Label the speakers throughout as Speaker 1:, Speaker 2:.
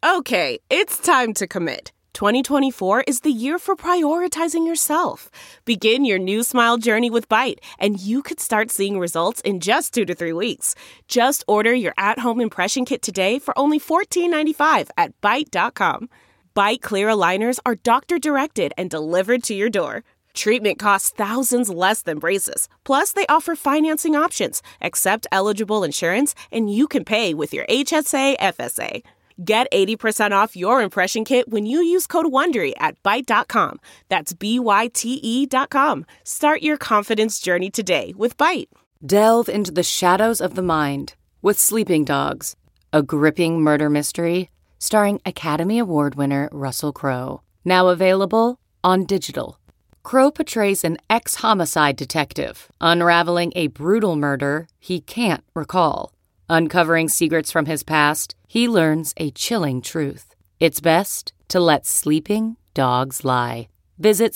Speaker 1: Okay, it's time to commit. 2024 is the year for prioritizing yourself. Begin your new smile journey with Byte, and you could start seeing results in just 2 to 3 weeks. Just order your at-home impression kit today for only $14.95 at Byte.com. Byte Clear aligners are doctor-directed and delivered to your door. Treatment costs thousands less than braces. Plus, they offer financing options, accept eligible insurance, and you can pay with your HSA, FSA. Get 80% off your impression kit when you use code WONDERY at Byte.com. That's BYTE.com. Start your confidence journey today with Byte.
Speaker 2: Delve into the shadows of the mind with Sleeping Dogs, a gripping murder mystery starring Academy Award winner Russell Crowe. Now available on digital. Crowe portrays an ex-homicide detective unraveling a brutal murder he can't recall. Uncovering secrets from his past, he learns a chilling truth. It's best to let sleeping dogs lie. Visit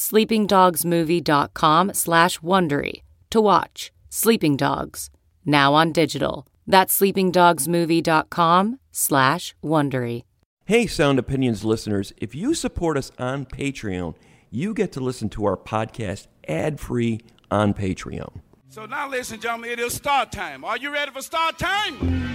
Speaker 2: sleepingdogsmovie.com/Wondery to watch Sleeping Dogs, now on digital. That's sleepingdogsmovie.com/Wondery.
Speaker 3: Hey, Sound Opinions listeners, if you support us on Patreon, you get to listen to our podcast ad-free on Patreon.
Speaker 4: So now, ladies and gentlemen, it is start time. Are you ready for start time?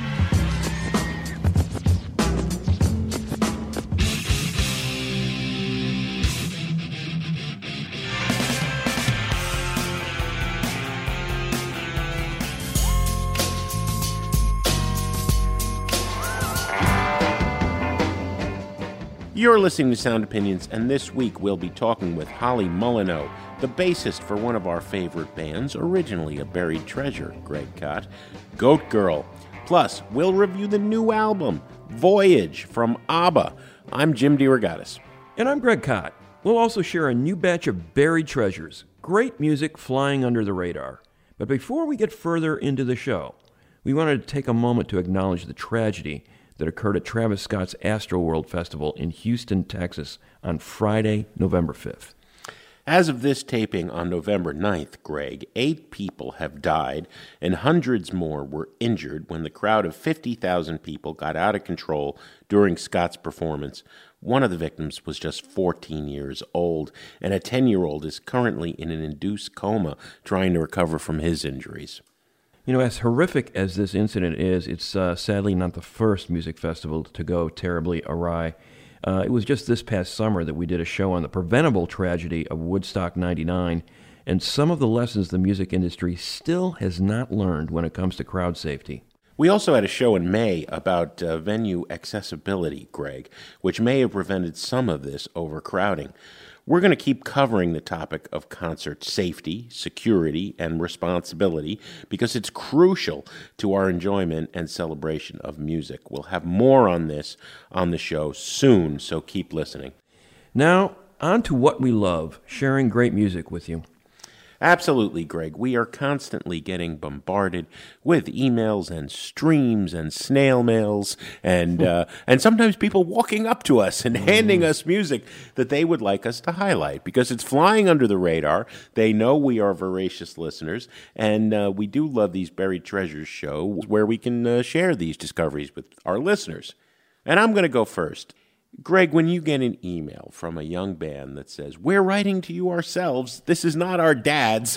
Speaker 5: You're listening to Sound Opinions, and this week we'll be talking with Holly Molyneux, the bassist for one of our favorite bands, originally a buried treasure, Greg Kot, Goat Girl. Plus, we'll review the new album, Voyage, from ABBA. I'm Jim DeRogatis.
Speaker 3: And I'm Greg Kot. We'll also share a new batch of buried treasures, great music flying under the radar. But before we get further into the show, we wanted to take a moment to acknowledge the tragedy that occurred at Travis Scott's Astroworld Festival in Houston, Texas on Friday, November 5th.
Speaker 5: As of this taping on November 9th, Greg, 8 people have died and hundreds more were injured when the crowd of 50,000 people got out of control during Scott's performance. One of the victims was just 14 years old, and a 10-year-old is currently in an induced coma trying to recover from his injuries.
Speaker 3: You know, as horrific as this incident is, it's sadly not the first music festival to go terribly awry. It was just this past summer that we did a show on the preventable tragedy of Woodstock 99, and some of the lessons the music industry still has not learned when it comes to crowd safety.
Speaker 5: We also had a show in May about venue accessibility, Greg, which may have prevented some of this overcrowding. We're going to keep covering the topic of concert safety, security, and responsibility because it's crucial to our enjoyment and celebration of music. We'll have more on this on the show soon, so keep listening.
Speaker 3: Now, on to what we love, sharing great music with you.
Speaker 5: Absolutely, Greg. We are constantly getting bombarded with emails and streams and snail mails and sometimes people walking up to us and handing us music that they would like us to highlight because it's flying under the radar. They know we are voracious listeners, and we do love these Buried Treasures show where we can share these discoveries with our listeners. And I'm going to go first. Greg, when you get an email from a young band that says, "We're writing to you ourselves, this is not our dad's,"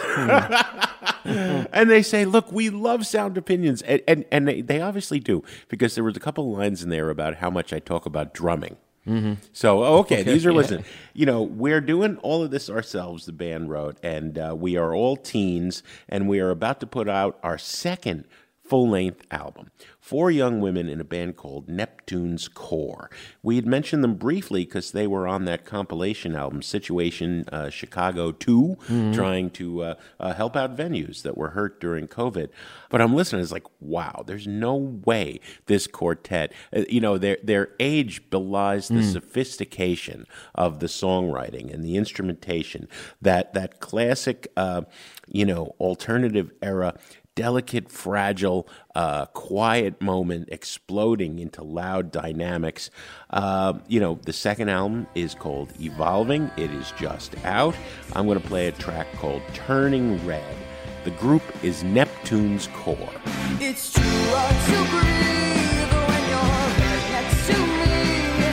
Speaker 5: and they say, "Look, we love Sound Opinions," and they obviously do, because there was a couple lines in there about how much I talk about drumming. Mm-hmm. So, okay, these are listening. You know, we're doing all of this ourselves, the band wrote, and we are all teens, and we are about to put out our second full-length album. 4 young women in a band called Neptune's Core. We had mentioned them briefly because they were on that compilation album, Situation Chicago 2, trying to help out venues that were hurt during COVID. But I'm listening, it's like, wow, there's no way this quartet, their age belies the sophistication of the songwriting and the instrumentation, that classic, alternative era, delicate, fragile, quiet moment exploding into loud dynamics. The second album is called Evolving. It is just out. I'm going to play a track called Turning Red. The group is Neptune's Core.
Speaker 6: It's too hard to breathe when you're right next to me.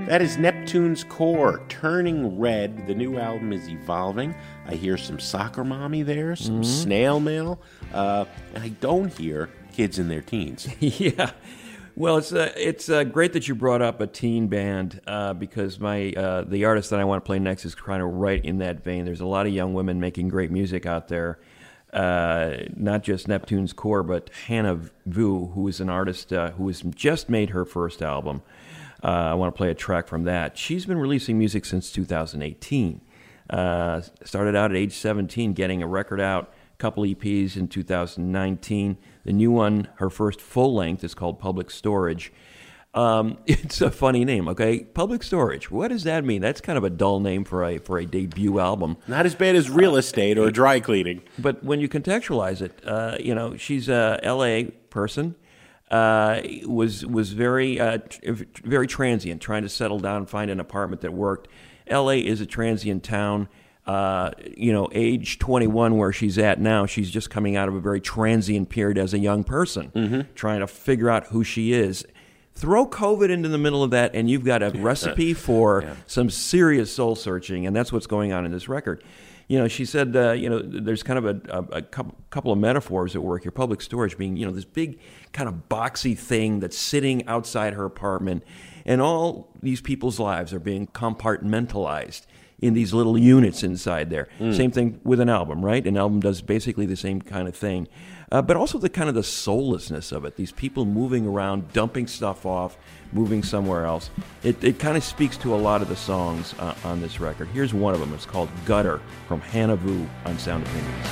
Speaker 5: That is Neptune's Core, Turning Red. The new album is evolving. I hear some Soccer Mommy there, some Snail Mail, and I don't hear kids in their teens.
Speaker 3: Yeah. Well, it's great that you brought up a teen band because the artist that I want to play next is kind of right in that vein. There's a lot of young women making great music out there, not just Neptune's Core, but Hannah Vu, who is an artist who has just made her first album. I want to play a track from that. She's been releasing music since 2018. Started out at age 17, getting a record out, a couple EPs in 2019. The new one, her first full length, is called Public Storage. It's a funny name, okay? Public Storage. What does that mean? That's kind of a dull name for a debut album.
Speaker 5: Not as bad as Real Estate or Dry Cleaning.
Speaker 3: But when you contextualize it, she's a L.A. person. Was very very transient, trying to settle down and find an apartment that worked. L.A. is a transient town. Age 21, where she's at now, she's just coming out of a very transient period as a young person, trying to figure out who she is. Throw COVID into the middle of that, and you've got a recipe for some serious soul searching, and that's what's going on in this record. She said, there's kind of a couple of metaphors at work here. Public storage being, this big kind of boxy thing that's sitting outside her apartment, and all these people's lives are being compartmentalized in these little units inside there. Same thing with an album, right? An album does basically the same kind of thing. But also the kind of the soullessness of it. These people moving around, dumping stuff off, moving somewhere else. It kind of speaks to a lot of the songs on this record. Here's one of them. It's called Gutter from Hannah Vu on Sound Opinions.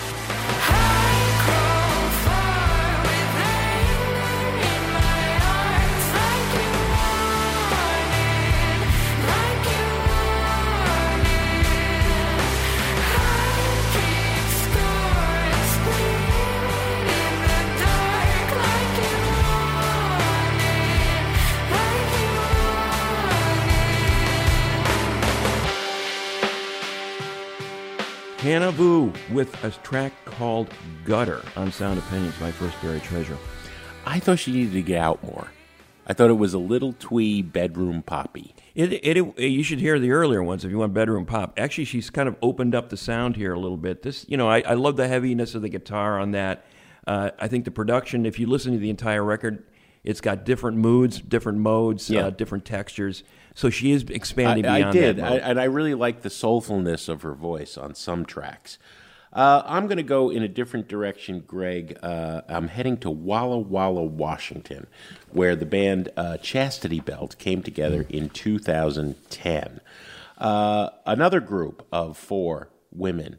Speaker 3: Hannah Vu with a track called Gutter on Sound Opinions, my first buried treasure.
Speaker 5: I thought she needed to get out more. I thought it was a little twee bedroom poppy.
Speaker 3: You should hear the earlier ones if you want bedroom pop. Actually, she's kind of opened up the sound here a little bit. This, I love the heaviness of the guitar on that. I think the production, if you listen to the entire record, it's got different moods, different modes, different textures. So she is expanding beyond that mode.
Speaker 5: And I really like the soulfulness of her voice on some tracks. I'm going to go in a different direction, Greg. I'm heading to Walla Walla, Washington, where the band Chastity Belt came together in 2010. Another group of 4 women.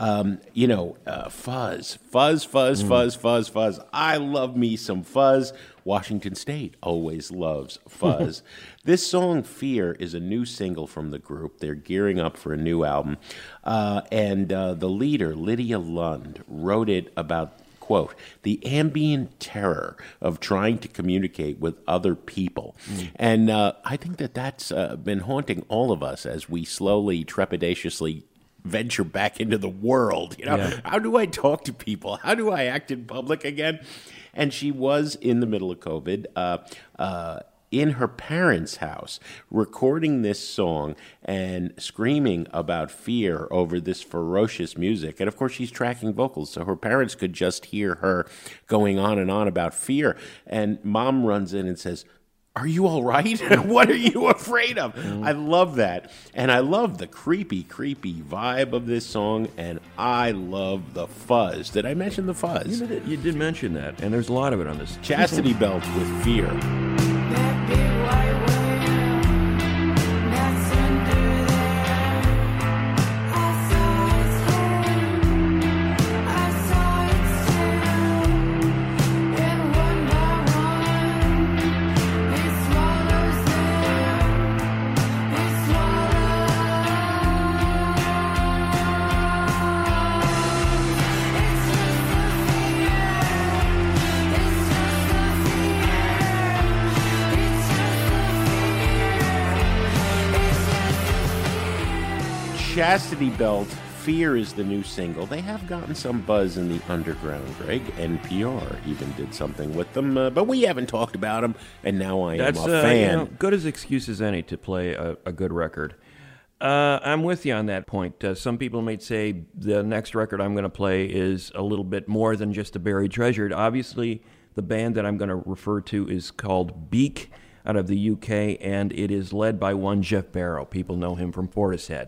Speaker 5: Fuzz. I love me some Fuzz. Washington State always loves Fuzz. This song, Fear, is a new single from the group. They're gearing up for a new album. And the leader, Lydia Lund, wrote it about, quote, the ambient terror of trying to communicate with other people. And I think that's been haunting all of us as we slowly, trepidatiously venture back into the world. How do I talk to people? How do I act in public again? And she was in the middle of COVID in her parents' house recording this song and screaming about fear over this ferocious music. And of course, she's tracking vocals, so her parents could just hear her going on and on about fear. And mom runs in and says, "Are you all right? What are you afraid of?" I love that. And I love the creepy vibe of this song. And I love the fuzz. Did I mention the fuzz?
Speaker 3: You did mention that. And there's a lot of it on this.
Speaker 5: Chastity Belt with Fear. Chastity Belt, Fear is the new single. They have gotten some buzz in the underground, Greg. NPR even did something with them, but we haven't talked about them, and now I am a fan.
Speaker 3: Good as excuse as any to play a good record. I'm with you on that point. Some people might say the next record I'm going to play is a little bit more than just a buried treasure. Obviously, the band that I'm going to refer to is called Beak out of the UK, and it is led by one Geoff Barrow. People know him from Portishead.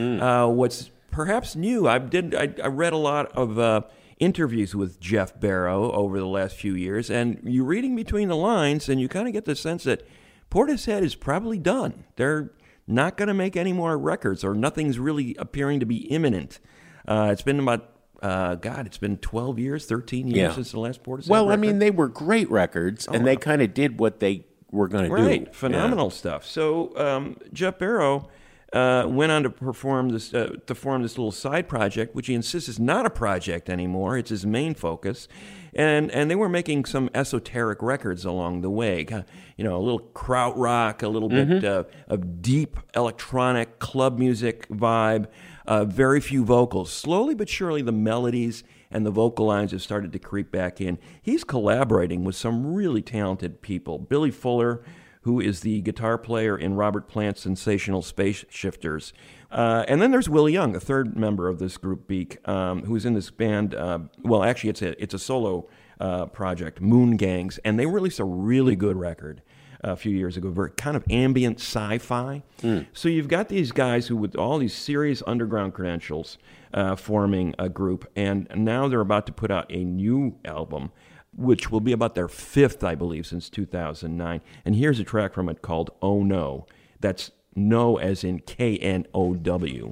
Speaker 3: What's perhaps new, I read a lot of interviews with Geoff Barrow over the last few years, and you're reading between the lines, and you kind of get the sense that Portishead is probably done. They're not going to make any more records, or nothing's really appearing to be imminent. It's been about, it's been 12 years, 13 years since the last Portishead record.
Speaker 5: I mean, they were great records, and they kind of did what they were going to do.
Speaker 3: Right, phenomenal stuff. So Geoff Barrow went on to form this little side project, which he insists is not a project anymore. It's his main focus. And they were making some esoteric records along the way. You know, a little krautrock, a little bit of deep electronic club music vibe, very few vocals. Slowly but surely, the melodies and the vocal lines have started to creep back in. He's collaborating with some really talented people. Billy Fuller, who is the guitar player in Robert Plant's Sensational Space Shifters. And then there's Willie Young, a third member of this group, Beak, who's in this band. Actually, it's a solo project, Moon Gangs, and they released a really good record a few years ago, very kind of ambient sci-fi. So you've got these guys who, with all these serious underground credentials, forming a group, and now they're about to put out a new album, which will be about their fifth, I believe, since 2009. And here's a track from it called Oh No. That's no as in K-N-O-W.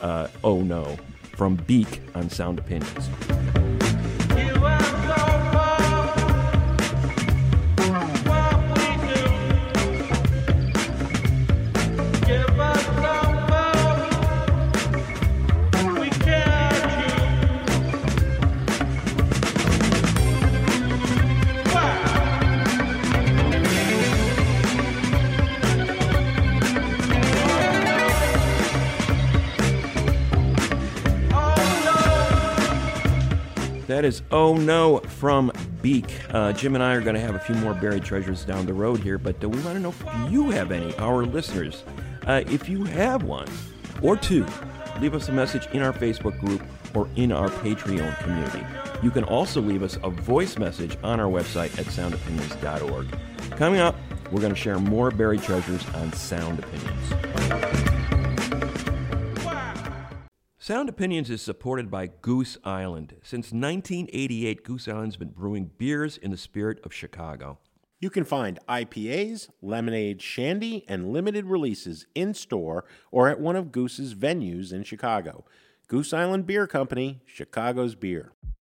Speaker 3: Oh No, from Beak on Sound Opinions. That is Oh No from Beak. Jim and I are going to have a few more buried treasures down the road here, but we want to know if you have any, our listeners. If you have one or two, leave us a message in our Facebook group or in our Patreon community. You can also leave us a voice message on our website at soundopinions.org. Coming up, we're going to share more buried treasures on Sound Opinions. Sound Opinions is supported by Goose Island. Since 1988, Goose Island's been brewing beers in the spirit of Chicago.
Speaker 5: You can find IPAs, lemonade, shandy, and limited releases in-store or at one of Goose's venues in Chicago. Goose Island Beer Company, Chicago's beer.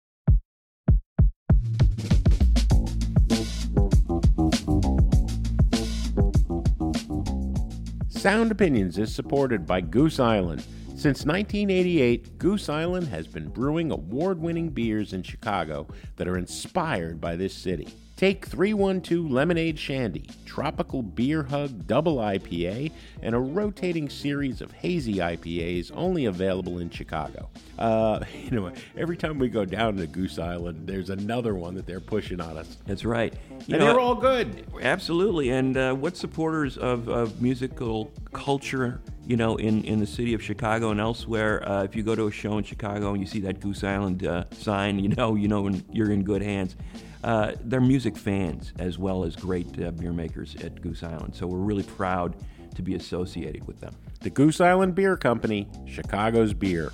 Speaker 5: Sound Opinions is supported by Goose Island. Since 1988, Goose Island has been brewing award-winning beers in Chicago that are inspired by this city. Take 312 Lemonade Shandy, Tropical Beer Hug Double IPA, and a rotating series of hazy IPAs only available in Chicago. Every time we go down to Goose Island, there's another one that they're pushing on us.
Speaker 3: That's right.
Speaker 5: They're all good.
Speaker 3: Absolutely. And what supporters of musical culture, in the city of Chicago and elsewhere, if you go to a show in Chicago and you see that Goose Island sign, you know you're in good hands. They're music fans as well as great beer makers at Goose Island. So we're really proud to be associated with them.
Speaker 5: The Goose Island Beer Company, Chicago's beer.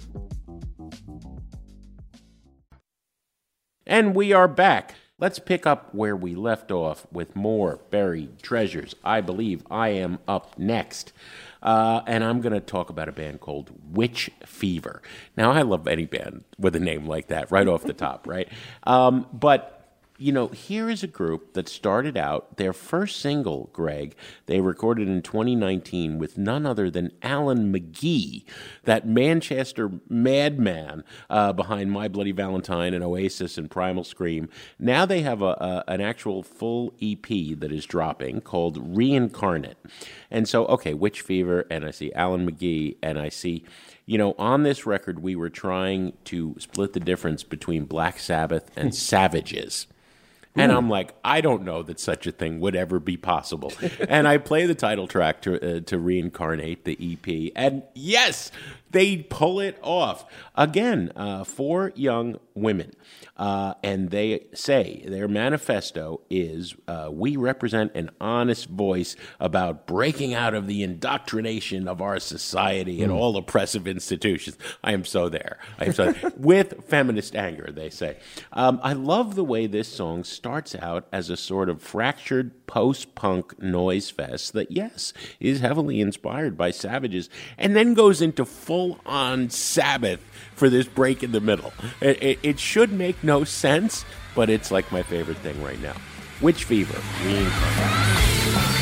Speaker 5: And we are back. Let's pick up where we left off with more buried treasures. I believe I am up next. And I'm going to talk about a band called Witch Fever. Now, I love any band with a name like that right off the top, right? But here is a group that started out, their first single, Greg, they recorded in 2019 with none other than Alan McGee, that Manchester madman behind My Bloody Valentine and Oasis and Primal Scream. Now they have an actual full EP that is dropping called Reincarnate. And so, Witch Fever, and I see Alan McGee, and I see on this record, we were trying to split the difference between Black Sabbath and Savages. And I'm like, I don't know that such a thing would ever be possible. And I play the title track to Reincarnate, the EP. And yes, they pull it off. Again, 4 young women. And they say their manifesto is, we represent an honest voice about breaking out of the indoctrination of our society and all oppressive institutions. I am so there. With feminist anger, they say. I love the way this song starts out as a sort of fractured post-punk noise fest that, yes, is heavily inspired by Savages, and then goes into full-on Sabbath for this break in the middle. It should make no sense, but it's like my favorite thing right now. Witch Fever, Reincarnate.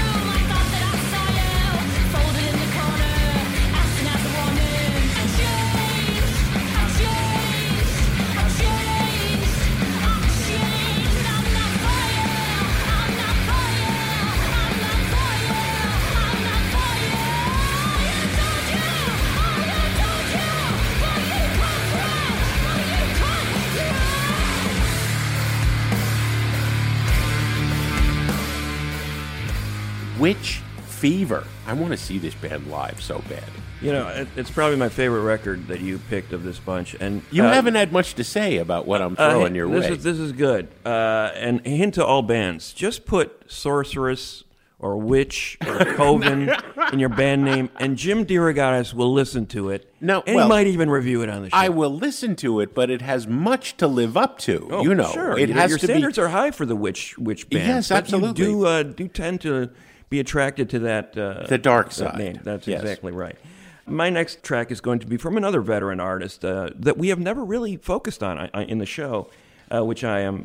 Speaker 5: Witch Fever. I want to see this band live so bad.
Speaker 3: It's probably my favorite record that you picked of this bunch. And
Speaker 5: you haven't had much to say about what I'm throwing your way.
Speaker 3: This is good. And a hint to all bands: just put Sorceress or Witch or Coven in your band name, and Jim DeRogatis will listen to it. And he might even review it on the show.
Speaker 5: I will listen to it, but it has much to live up to.
Speaker 3: Oh, sure.
Speaker 5: It has
Speaker 3: your
Speaker 5: to
Speaker 3: standards are high for the Witch band.
Speaker 5: Yes, absolutely.
Speaker 3: You do tend to be attracted to that
Speaker 5: the dark side.
Speaker 3: Name. That's exactly right. My next track is going to be from another veteran artist that we have never really focused on in the show, which I am,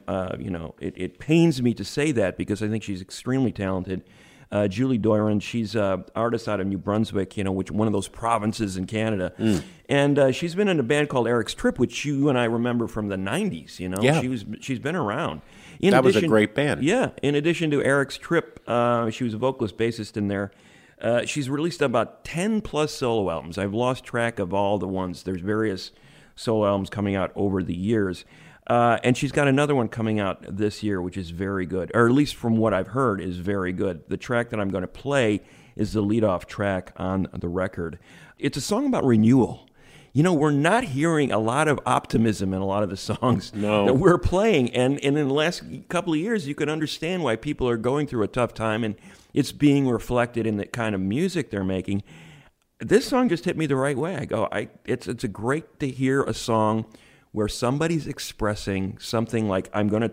Speaker 3: it pains me to say that because I think she's extremely talented. Julie Doiron, she's an artist out of New Brunswick, which one of those provinces in Canada. And she's been in a band called Eric's Trip, which you and I remember from the 90s,
Speaker 5: Yeah.
Speaker 3: She's been around.
Speaker 5: That was a great band.
Speaker 3: Yeah. In addition to Eric's Trip, she was a vocalist, bassist in there. She's released about 10-plus solo albums. I've lost track of all the ones. There's various solo albums coming out over the years. And she's got another one coming out this year, which is very good, or at least from what I've heard, is very good. The track that I'm going to play is the lead-off track on the record. It's a song about renewal. We're not hearing a lot of optimism in a lot of the songs that we're playing. And in the last couple of years, you can understand why people are going through a tough time, and it's being reflected in the kind of music they're making. This song just hit me the right way. It's a great to hear a song where somebody's expressing something like,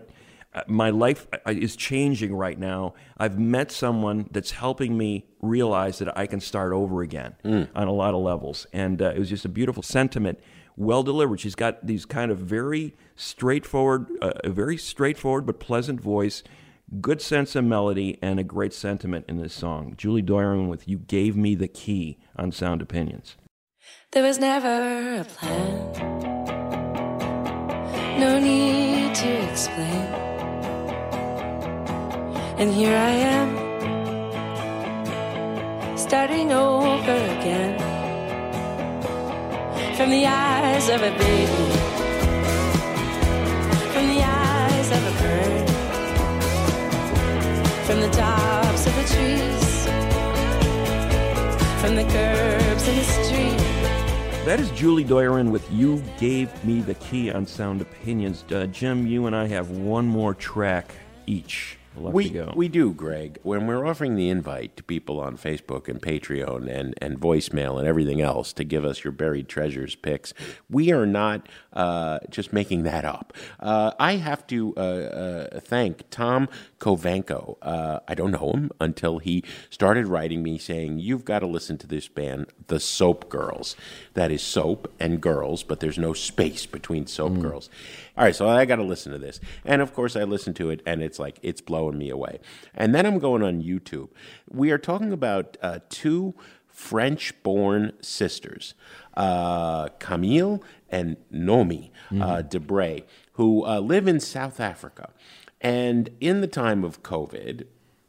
Speaker 3: my life is changing right now. I've met someone that's helping me realize that I can start over again on a lot of levels. And it was just a beautiful sentiment, well delivered. She's got these kind of very straightforward but pleasant voice, good sense of melody, and a great sentiment in this song. Julie Doiron with You Gave Me the Key on Sound Opinions.
Speaker 6: There was never a plan, no need to explain. And here I am, starting over again. From the eyes of a baby, from the eyes of a bird, from the tops of the trees, from the curbs in the street.
Speaker 3: That is Julie Doiron with You Gave Me the Key on Sound Opinions. Jim, you and I have one more track each.
Speaker 5: We do, Greg. When we're offering the invite to people on Facebook and Patreon and voicemail and everything else to give us your buried treasures picks, we are not just making that up. I have to thank Tom Kovanko. I don't know him until he started writing me saying, you've got to listen to this band, the Soap Girls. That is soap and girls, but there's no space between Soap Girls. All right, so I got to listen to this. And, of course, I listened to it, and it's like, it's blowing me away. And then I'm going on YouTube. We are talking about two French-born sisters, Camille and Nomi Debray, who live in South Africa. And in the time of COVID,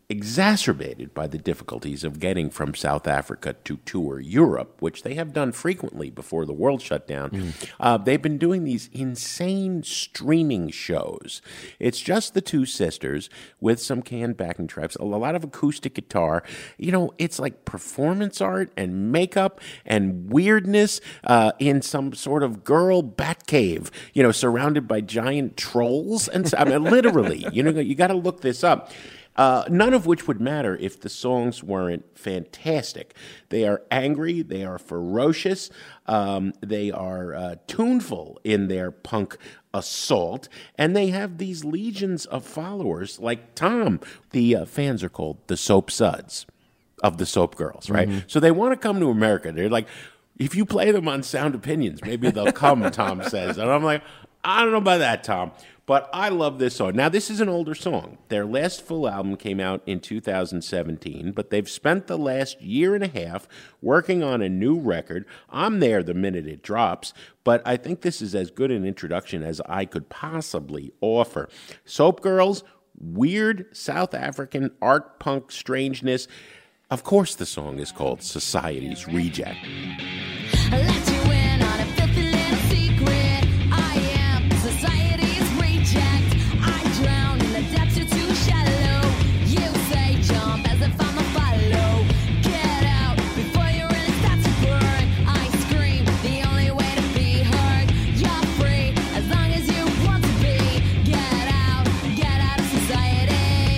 Speaker 5: exacerbated by the difficulties of getting from South Africa to tour Europe, which they have done frequently before the world shut down. They've been doing these insane streaming shows. It's just the two sisters with some canned backing tracks, a lot of acoustic guitar. You know, it's like performance art and makeup and weirdness in some sort of girl bat cave, you know, surrounded by giant trolls. And I mean, literally, you know, you got to look this up. None of which would matter if the songs weren't fantastic. They are angry, they are ferocious, they are tuneful in their punk assault, and they have these legions of followers like Tom. The fans are called the Soap Suds of the Soap Girls, right? Mm-hmm. So they want to come to America. They're like, if you play them on Sound Opinions, maybe they'll come, Tom says. And I'm like, I don't know about that, Tom. But I love this song. Now, this is an older song. Their last full album came out in 2017, but they've spent the last year and a half working on a new record. I'm there the minute it drops, but I think this is as good an introduction as I could possibly offer. Soap Girls, weird South African art punk strangeness. Of course, the song is called Society's Reject.
Speaker 7: Let you in on a filthy little secret. I am society's reject. I drown in the depths, you're too shallow. You say jump as if I'm a follow. Get out before you really start to burn. I scream, the only way to be heard. You're free as long as you want to be. Get out of society.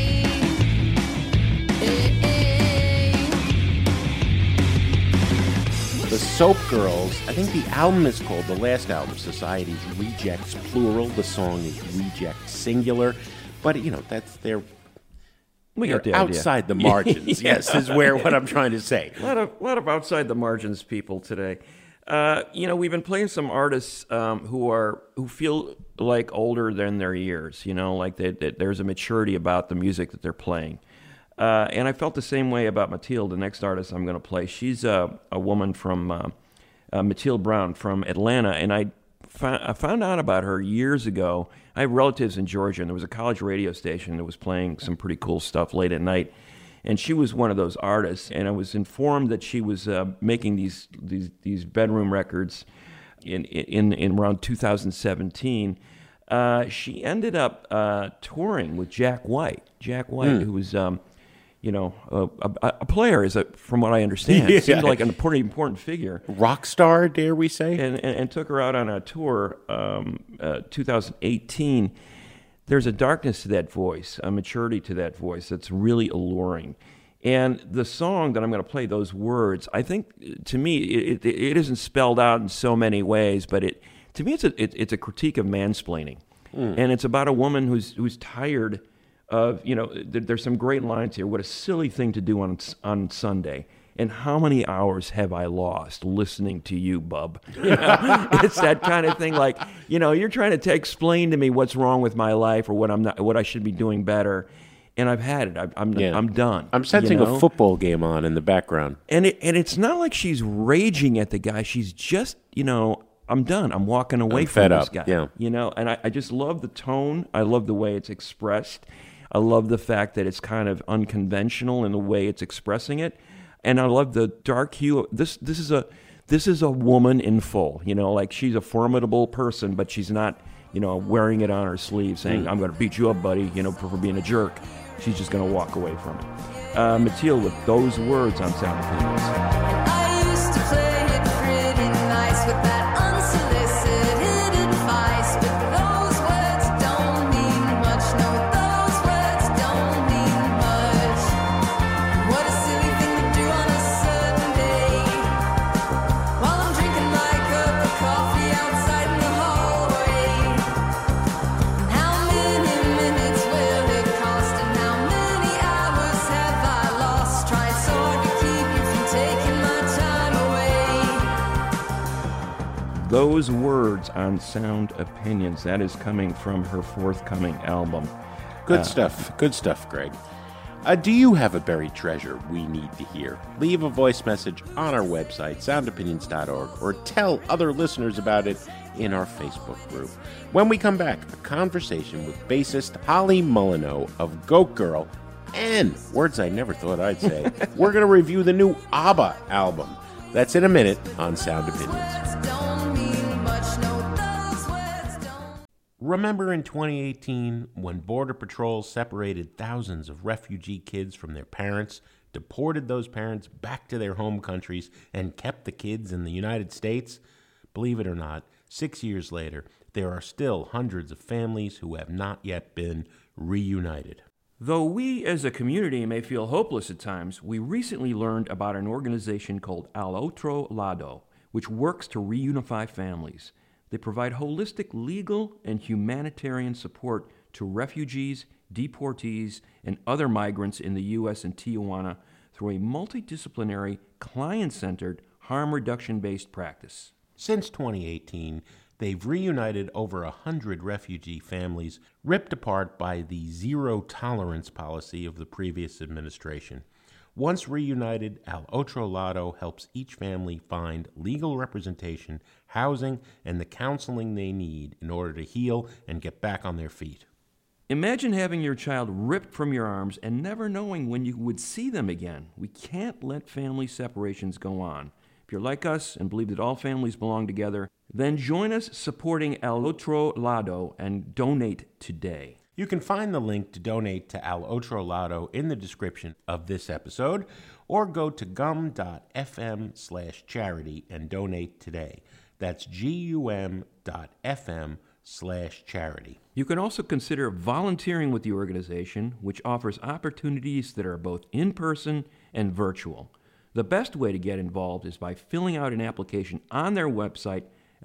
Speaker 5: The Soap Girls, I think the album is called, the last album, Society's Rejects, plural. The song is Reject, singular. But, you know, that's their...
Speaker 3: We got the
Speaker 5: outside
Speaker 3: idea.
Speaker 5: The margins, yes, is where what I'm trying to say.
Speaker 3: A lot of outside the margins people today. You know, we've been playing some artists who feel like older than their years. You know, like there's a maturity about the music that they're playing. And I felt the same way about Mathilde, the next artist I'm going to play. She's a woman from Mathilde Brown from Atlanta, and I found out about her years ago. I have relatives in Georgia, and there was a college radio station that was playing some pretty cool stuff late at night, and she was one of those artists. And I was informed that she was making these bedroom records in around 2017. She ended up touring with Jack White. Jack White, who was a player, from what I understand.
Speaker 5: Yeah.
Speaker 3: Seemed like an important figure.
Speaker 5: Rock star, dare we say?
Speaker 3: And took her out on a tour, 2018. There's a darkness to that voice, a maturity to that voice that's really alluring. And the song that I'm going to play, those words, I think, to me, it isn't spelled out in so many ways, but to me, it's a critique of mansplaining. And it's about a woman who's tired of, you know, there's some great lines here. What a silly thing to do on Sunday. And how many hours have I lost listening to you, bub? You know, it's that kind of thing. Like, you know, you're trying to explain to me what's wrong with my life or what I should be doing better. And I've had it. I'm done.
Speaker 5: I'm sensing
Speaker 3: a
Speaker 5: football game on in the background.
Speaker 3: And it's not like she's raging at the guy. She's just, you know, I'm done. I'm walking away from this guy.
Speaker 5: Yeah.
Speaker 3: You know, and I just love the tone. I love the way it's expressed. I love the fact that it's kind of unconventional in the way it's expressing it. And I love the dark hue. This is a woman in full. You know, like she's a formidable person, but she's not, you know, wearing it on her sleeve saying, I'm going to beat you up, buddy, you know, for being a jerk. She's just going to walk away from it. Mathilde with those words on Sound Opinions.
Speaker 7: I used to play it pretty nice with that unsolicited advice, but those words don't mean much. No, those words don't mean much. What a silly thing to do on a Sunday, while I'm drinking my cup of coffee outside in the hallway. And how many minutes will it cost, and how many hours have I lost trying so hard to keep you from taking my time away?
Speaker 3: Those words on Sound Opinions. That is coming from her forthcoming album.
Speaker 5: Good stuff. Good stuff, Greg. Do you have a buried treasure we need to hear? Leave a voice message on our website, soundopinions.org, or tell other listeners about it in our Facebook group. When we come back, a conversation with bassist Holly Molyneux of Goat Girl And, words I never thought I'd say, we're going to review the new ABBA album. That's in a minute on Sound Opinions.
Speaker 7: Don't mean much, no, those words don't.
Speaker 5: Remember in 2018 when Border Patrol separated thousands of refugee kids from their parents, deported those parents back to their home countries, and kept the kids in the United States? Believe it or not, 6 years later, there are still hundreds of families who have not yet been reunited.
Speaker 3: Though we as a community may feel hopeless at times, we recently learned about an organization called Al Otro Lado, which works to reunify families. They provide holistic legal and humanitarian support to refugees, deportees, and other migrants in the U.S. and Tijuana through a multidisciplinary, client-centered, harm reduction-based practice.
Speaker 5: Since 2018, they've reunited over 100 refugee families ripped apart by the zero-tolerance policy of the previous administration. Once reunited, Al Otro Lado helps each family find legal representation, housing, and the counseling they need in order to heal and get back on their feet.
Speaker 3: Imagine having your child ripped from your arms and never knowing when you would see them again. We can't let family separations go on. If you're like us and believe that all families belong together, then join us supporting Al Otro Lado and donate today.
Speaker 5: You can find the link to donate to Al Otro Lado in the description of this episode, or go to gum.fm/charity and donate today. That's gum.fm/charity.
Speaker 3: You can also consider volunteering with the organization, which offers opportunities that are both in-person and virtual. The best way to get involved is by filling out an application on their website,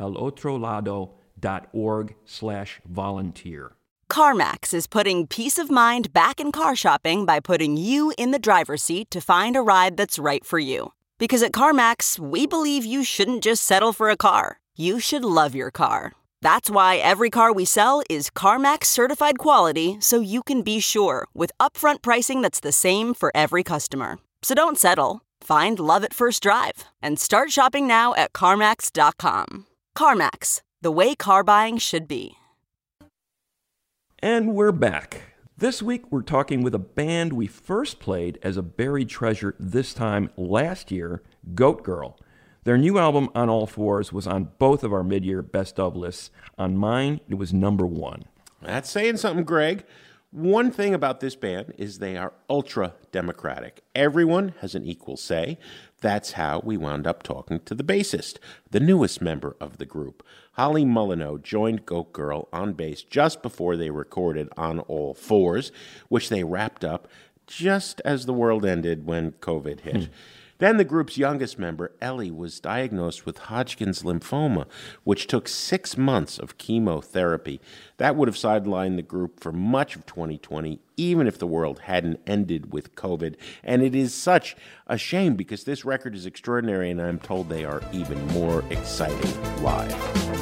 Speaker 3: alotrolado.org/volunteer.
Speaker 8: CarMax is putting peace of mind back in car shopping by putting you in the driver's seat to find a ride that's right for you. Because at CarMax, we believe you shouldn't just settle for a car. You should love your car. That's why every car we sell is CarMax certified quality, so you can be sure with upfront pricing that's the same for every customer. So don't settle. Find love at first drive and start shopping now at CarMax.com. CarMax, the way car buying should be.
Speaker 3: And we're back. This week we're talking with a band we first played as a buried treasure this time last year, Goat Girl. Their new album, On All Fours, was on both of our mid-year best of lists. On mine, it was number 1.
Speaker 5: That's saying something, Greg. One thing about this band is they are ultra-democratic. Everyone has an equal say. That's how we wound up talking to the bassist, the newest member of the group. Holly Molyneux joined Goat Girl on bass just before they recorded On All Fours, which they wrapped up just as the world ended when COVID hit. Then the group's youngest member, Ellie, was diagnosed with Hodgkin's lymphoma, which took 6 months of chemotherapy. That would have sidelined the group for much of 2020, even if the world hadn't ended with COVID. And it is such a shame because this record is extraordinary, and I'm told they are even more exciting live.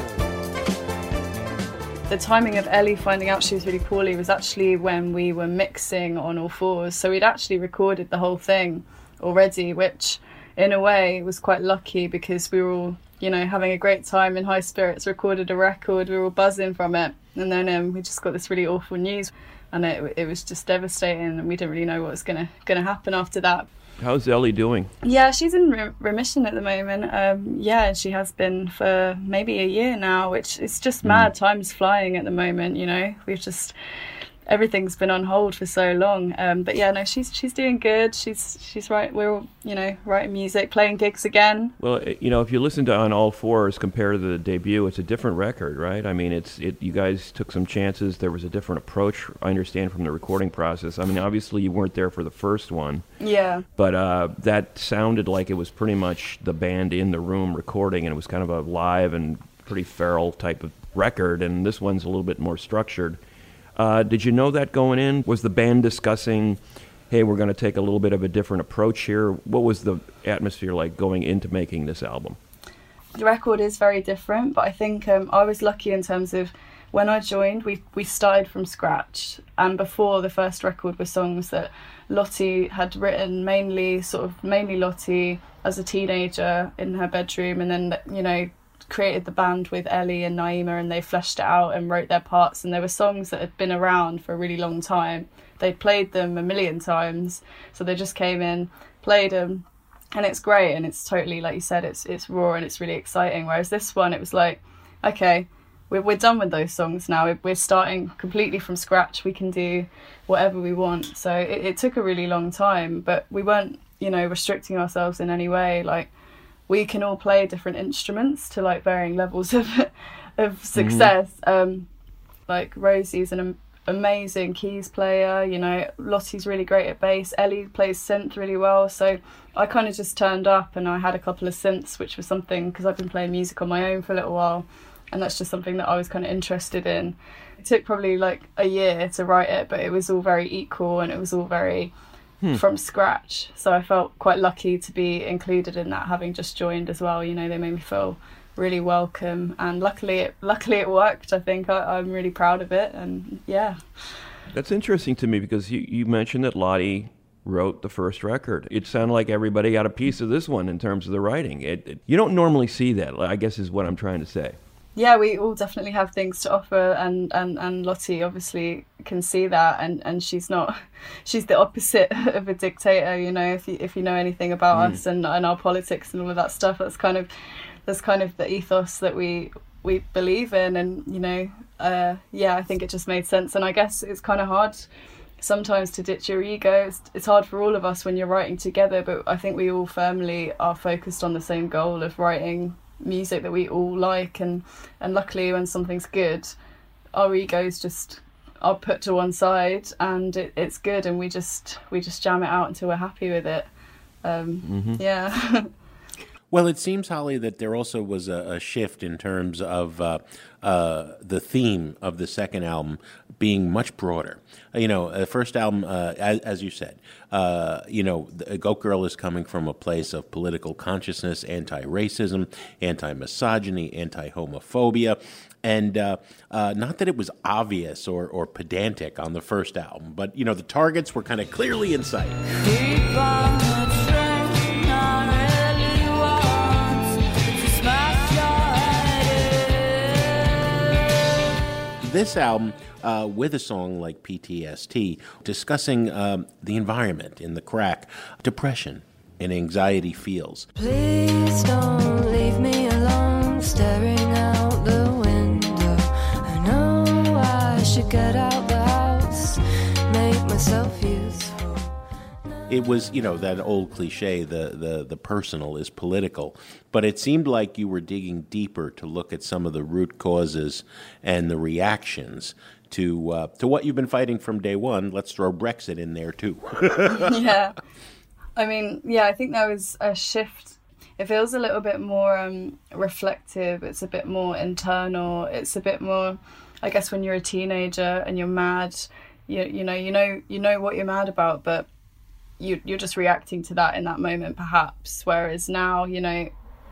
Speaker 9: The timing of Ellie finding out she was really poorly was actually when we were mixing On All Fours. So we'd actually recorded the whole thing already, which in a way was quite lucky because we were all, having a great time in high spirits, recorded a record, we were all buzzing from it. And then we just got this really awful news and it was just devastating and we didn't really know what was going to happen after that.
Speaker 3: How's Ellie doing?
Speaker 9: Yeah, she's in remission at the moment. And she has been for maybe a year now, which is just mad. Time's flying at the moment, We've just... everything's been on hold for so long. But yeah, no, she's doing good. She's right. We're all, writing music, playing gigs again.
Speaker 3: Well, if you listen to On All Fours compared to the debut, it's a different record, right? I mean, you guys took some chances. There was a different approach, I understand, from the recording process. I mean, obviously you weren't there for the first one.
Speaker 9: Yeah.
Speaker 3: But that sounded like it was pretty much the band in the room recording, and it was kind of a live and pretty feral type of record, and this one's a little bit more structured. Did you know that going in? Was the band discussing, hey, we're going to take a little bit of a different approach here? What was the atmosphere like going into making this album?
Speaker 9: The record is very different, but I think I was lucky in terms of when I joined, we started from scratch. And before the first record were songs that Lottie had written, mainly Lottie as a teenager in her bedroom. And then, created the band with Ellie and Naima, and they fleshed it out and wrote their parts, and there were songs that had been around for a really long time. They'd played them a million times, so they just came in, played them, and it's great, and it's totally, like you said, it's raw and it's really exciting. Whereas this one, it was like, okay, we're done with those songs now. We're starting completely from scratch. We can do whatever we want. So it took a really long time, but we weren't, restricting ourselves in any way. Like, we can all play different instruments to like varying levels of success. Like Rosie's an amazing keys player, Lottie's really great at bass, Ellie plays synth really well. So I kind of just turned up and I had a couple of synths, which was something, because I've been playing music on my own for a little while, and that's just something that I was kind of interested in. It took probably like a year to write it, but it was all very equal and it was all very from scratch. So I felt quite lucky to be included in that, having just joined as well. They made me feel really welcome, and luckily it worked. I think I'm really proud of it, and yeah.
Speaker 3: That's interesting to me, because you mentioned that Lottie wrote the first record. It sounded like everybody got a piece of this one in terms of the writing. You don't normally see that, I guess, is what I'm trying to say.
Speaker 9: Yeah, we all definitely have things to offer, and Lottie obviously can see that, and she's the opposite of a dictator, if you know anything about us and our politics and all of that stuff. That's kind of the ethos that we believe in, and I think it just made sense. And I guess it's kind of hard sometimes to ditch your ego. It's hard for all of us when you're writing together, but I think we all firmly are focused on the same goal of writing music that we all like, and luckily when something's good, our egos just are put to one side, and it's good, and we just jam it out until we're happy with it. Yeah.
Speaker 5: Well, it seems, Holly, that there also was a shift in terms of the theme of the second album being much broader. The first album, as you said, Goat Girl is coming from a place of political consciousness, anti-racism, anti-misogyny, anti-homophobia. And not that it was obvious or pedantic on the first album, but, the targets were kind of clearly in sight. This album, with a song like PTSD, discussing the environment in the crack, depression and anxiety feels.
Speaker 6: Please don't leave me alone, staring out the window. I know I should get out the house, make myself useful.
Speaker 5: It was, that old cliche, the personal is political. But it seemed like you were digging deeper to look at some of the root causes and the reactions to what you've been fighting from day one. Let's throw Brexit in there, too.
Speaker 9: Yeah. I think there was a shift. It feels a little bit more reflective. It's a bit more internal. It's a bit more, I guess, when you're a teenager and you're mad, you know what you're mad about, but you're just reacting to that in that moment, perhaps. Whereas now, we're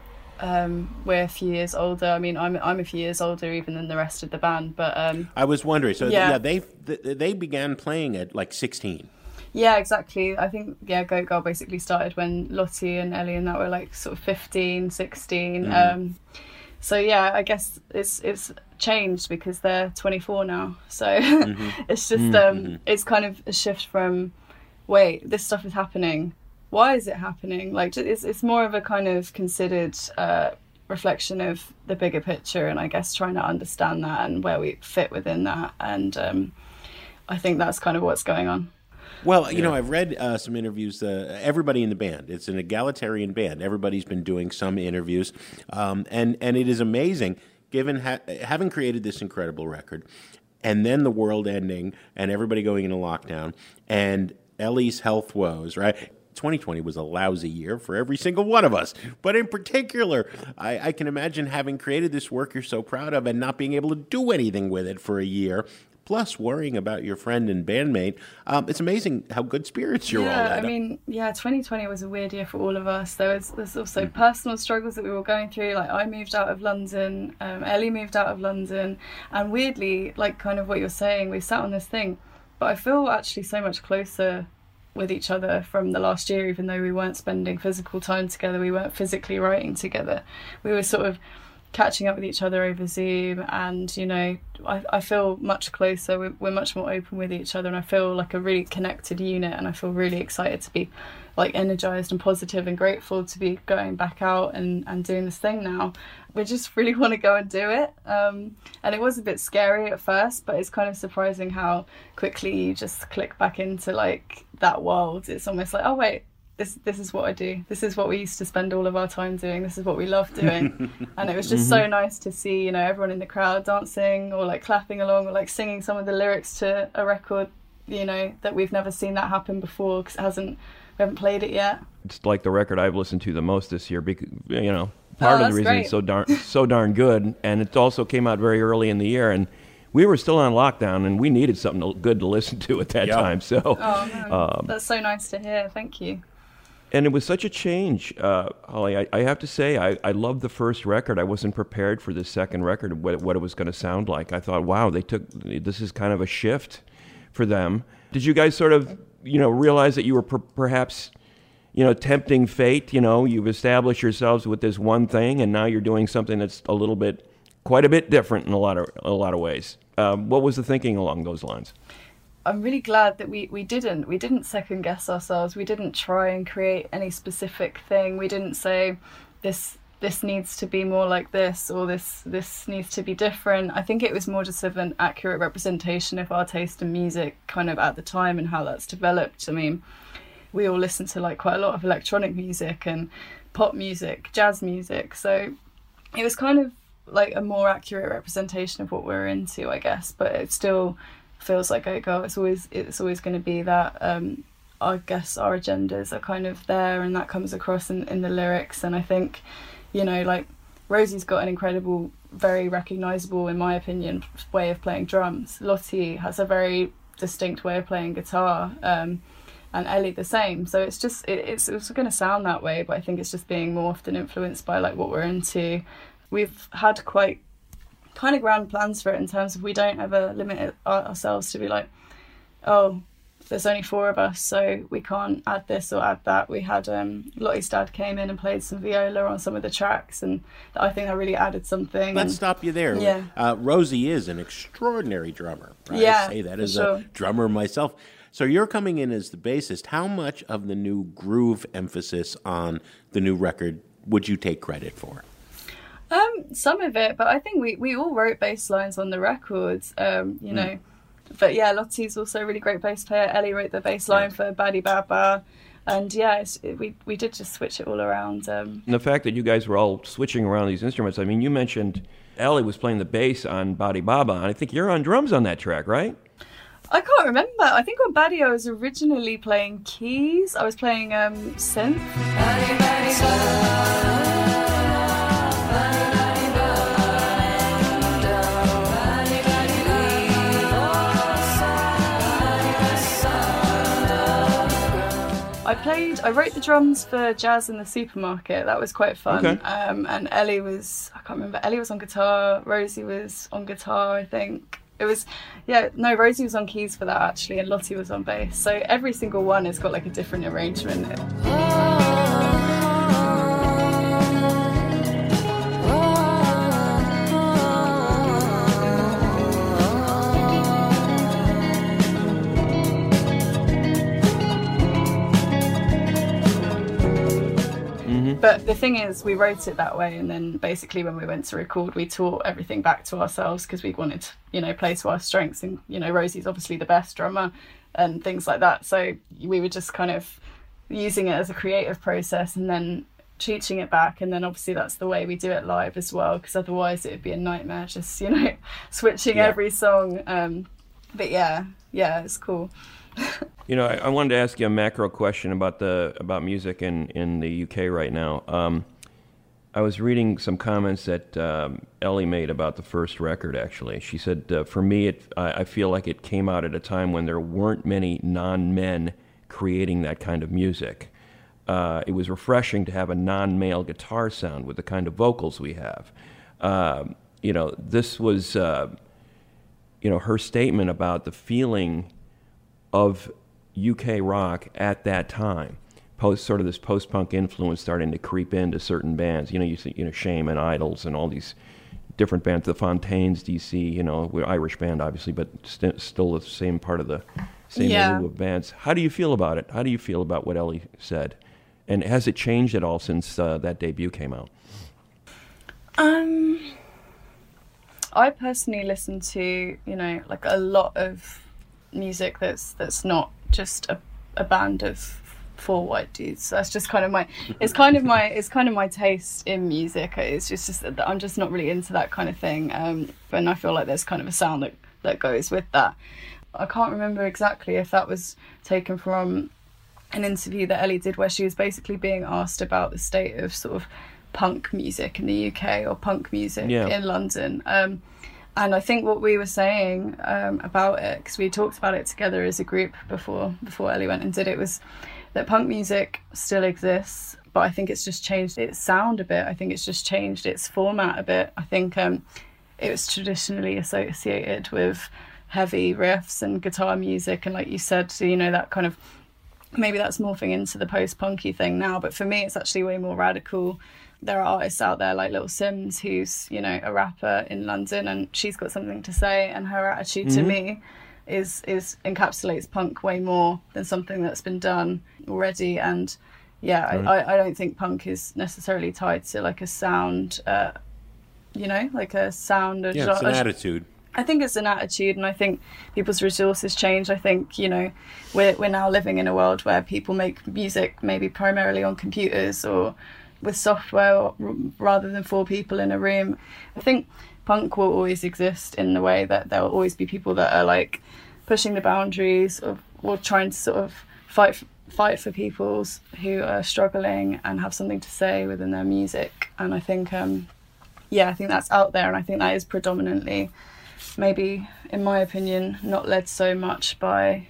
Speaker 9: a few years older. I'm a few years older even than the rest of the band. But
Speaker 5: I was wondering. So they began playing at like 16.
Speaker 9: Yeah, exactly. I think Goat Girl basically started when Lottie and Ellie and that were like sort of 15, 16.
Speaker 5: Mm-hmm.
Speaker 9: So yeah, I guess it's changed because they're 24 now. So it's just it's kind of a shift from, wait, this stuff is happening. Why is it happening? Like, it's more of a kind of considered reflection of the bigger picture, and I guess trying to understand that and where we fit within that. And I think that's kind of what's going on.
Speaker 5: Well, I've read some interviews. Everybody in the band, it's an egalitarian band. Everybody's been doing some interviews, and it is amazing, given having created this incredible record, and then the world ending, and everybody going into lockdown, and Ellie's health woes, right? 2020 was a lousy year for every single one of us. But in particular, I can imagine having created this work you're so proud of and not being able to do anything with it for a year, plus worrying about your friend and bandmate. It's amazing how good spirits you're all at.
Speaker 9: 2020 was a weird year for all of us. There's also personal struggles that we were going through. Like, I moved out of London, Ellie moved out of London, and weirdly, like kind of what you're saying, we sat on this thing, but I feel actually so much closer with each other from the last year, even though we weren't spending physical time together, we weren't physically writing together. We were sort of catching up with each other over Zoom, and you know, I feel much closer. We're much more open with each other, and I feel like a really connected unit, and I feel really excited to be like energized and positive and grateful to be going back out and doing this thing now. We just really want to go and do it, and it was a bit scary at first, but it's kind of surprising how quickly you just click back into like that world. It's almost like, oh wait, this is what I do. This is what we used to spend all of our time doing. This is what we love doing. And it was just so nice to see, you know, everyone in the crowd dancing or like clapping along or like singing some of the lyrics to a record, you know, that we've never seen that happen before because we haven't played it yet.
Speaker 3: It's like the record I've listened to the most this year because, you know, part of the reason it's so darn good, and it also came out very early in the year, and we were still on lockdown, and we needed something good to listen to at that time. So,
Speaker 9: that's so nice to hear. Thank you.
Speaker 3: And it was such a change, Holly. I have to say, I loved the first record. I wasn't prepared for the second record, what it was going to sound like. I thought, wow, this is kind of a shift for them. Did you guys sort of, you know, realize that you were perhaps, you know, tempting fate? You know, you've established yourselves with this one thing, and now you're doing something that's quite a bit different in a lot of ways. What was the thinking along those lines?
Speaker 9: I'm really glad that we didn't second guess ourselves. We didn't try and create any specific thing. We didn't say this needs to be more like this, or this needs to be different. I think it was more just of an accurate representation of our taste in music kind of at the time and how that's developed. I mean, we all listen to like quite a lot of electronic music and pop music, jazz music. So it was kind of like a more accurate representation of what we're into, I guess, but it still feels like it's always going to be that. I guess our agendas are kind of there, and that comes across in the lyrics. And I think, you know, like Rosie's got an incredible, very recognizable, in my opinion, way of playing drums. Lottie has a very distinct way of playing guitar, and Ellie the same. So it's just it's going to sound that way, but I think it's just being more often influenced by like what we're into. We've had quite kind of grand plans for it in terms of we don't ever limit ourselves to be like, oh, there's only 4 of us, so we can't add this or add that. We had Lottie's dad came in and played some viola on some of the tracks, and I think that really added something.
Speaker 5: Let's stop you there.
Speaker 9: Yeah.
Speaker 5: Rosie is an extraordinary drummer. Right?
Speaker 9: Yeah,
Speaker 5: I say that as
Speaker 9: sure.
Speaker 5: a drummer myself. So you're coming in as the bassist. How much of the new groove emphasis on the new record would you take credit for?
Speaker 9: Some of it, but I think we all wrote bass lines on the records, you know. But yeah, Lottie's also a really great bass player. Ellie wrote the bass line for Badi Baba. And yeah, we did just switch it all around.
Speaker 3: And the fact that you guys were all switching around these instruments, I mean, you mentioned Ellie was playing the bass on Badi Baba, and I think you're on drums on that track, right?
Speaker 9: I can't remember. I think on Badi I was originally playing keys. I was playing synth. Badi, Badi, Badi. I wrote the drums for Jazz in the Supermarket. That was quite fun.
Speaker 3: Okay.
Speaker 9: And Ellie was, I can't remember, Ellie was on guitar, Rosie was on guitar, I think. Rosie was on keys for that actually, and Lottie was on bass. So every single one has got like a different arrangement. But the thing is, we wrote it that way, and then basically when we went to record, we taught everything back to ourselves because we wanted to, you know, play to our strengths. And, you know, Rosie's obviously the best drummer and things like that. So we were just kind of using it as a creative process and then teaching it back. And then obviously that's the way we do it live as well, because otherwise it would be a nightmare just, you know, switching every song. But yeah, it's cool.
Speaker 3: You know, I wanted to ask you a macro question about music in the UK right now. I was reading some comments that Ellie made about the first record, actually. She said, for me, I feel like it came out at a time when there weren't many non-men creating that kind of music. It was refreshing to have a non-male guitar sound with the kind of vocals we have. You know, this was, you know, her statement about the feeling of UK rock at that time. this post-punk influence starting to creep into certain bands. You see, Shame and Idols and all these different bands, the Fontaines, DC, we're Irish band obviously, but still the same part of the same
Speaker 9: Yeah.
Speaker 3: group of bands. How do you feel about it? How do you feel about what Ellie said? And has it changed at all since that debut came out?
Speaker 9: I personally listen to, like a lot of music that's not just a band of four white dudes. That's just kind of my taste in music. It's just that I'm just not really into that kind of thing. And I feel like there's kind of a sound that goes with that. I can't remember exactly if that was taken from an interview that Ellie did where she was basically being asked about the state of sort of punk music in the UK or punk music in London. And I think what we were saying about it, because we talked about it together as a group before Ellie went and did it, was that punk music still exists, but I think it's just changed its sound a bit. I think it's just changed its format a bit. I think it was traditionally associated with heavy riffs and guitar music, and like you said, so, that kind of, maybe that's morphing into the post-punky thing now, but for me it's actually way more radical. There are artists out there like Little Sims, who's a rapper in London, and she's got something to say, and her attitude to me is encapsulates punk way more than something that's been done already. And I don't think punk is necessarily tied to like a sound, like a sound.
Speaker 5: It's an attitude.
Speaker 9: I think it's an attitude, and I think people's resources change. I think, we're now living in a world where people make music maybe primarily on computers or with software rather than four people in a room. I think punk will always exist in the way that there will always be people that are like pushing the boundaries or trying to sort of fight for people who are struggling and have something to say within their music. And I think, I think that's out there, and I think that is predominantly, maybe in my opinion, not led so much by